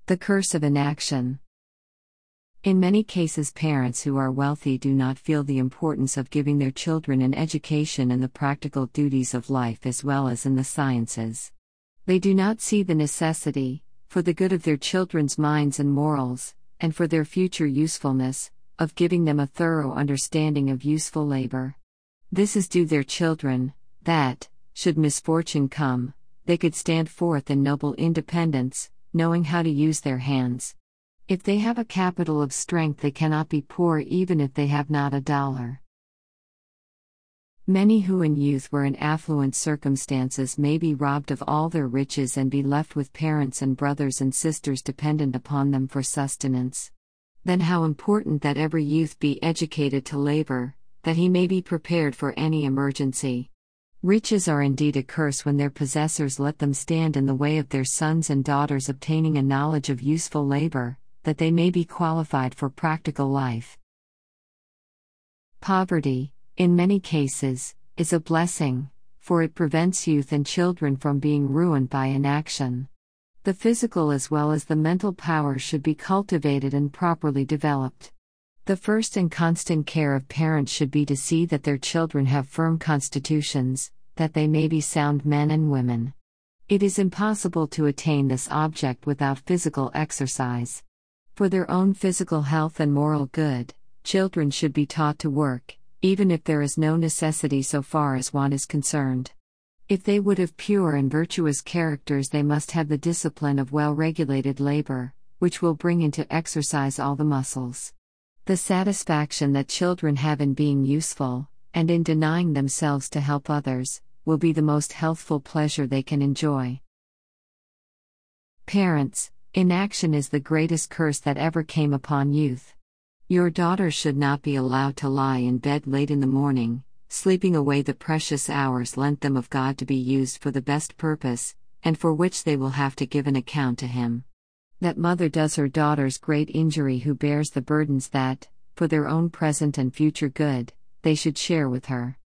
The curse of inaction. In many cases, parents who are wealthy do not feel the importance of giving their children an education in the practical duties of life as well as in the sciences. They do not see the necessity, for the good of their children's minds and morals, and for their future usefulness, of giving them a thorough understanding of useful labor. This is due their children, that, should misfortune come, they could stand forth in noble independence, knowing how to use their hands. If they have a capital of strength, they cannot be poor even if they have not a dollar. Many who in youth were in affluent circumstances may be robbed of all their riches and be left with parents and brothers and sisters dependent upon them for sustenance. Then how important that every youth be educated to labor, that he may be prepared for any emergency. Riches are indeed a curse when their possessors let them stand in the way of their sons and daughters obtaining a knowledge of useful labor, that they may be qualified for practical life. Poverty, in many cases, is a blessing, for it prevents youth and children from being ruined by inaction. The physical as well as the mental power should be cultivated and properly developed. The first and constant care of parents should be to see that their children have firm constitutions, that they may be sound men and women. It is impossible to attain this object without physical exercise. For their own physical health and moral good, children should be taught to work, even if there is no necessity so far as want is concerned. If they would have pure and virtuous characters, they must have the discipline of well-regulated labor, which will bring into exercise all the muscles. The satisfaction that children have in being useful, and in denying themselves to help others, will be the most healthful pleasure they can enjoy. Parents, inaction is the greatest curse that ever came upon youth. Your daughters should not be allowed to lie in bed late in the morning, sleeping away the precious hours lent them of God to be used for the best purpose, and for which they will have to give an account to Him. That mother does her daughters great injury who bears the burdens that, for their own present and future good, they should share with her.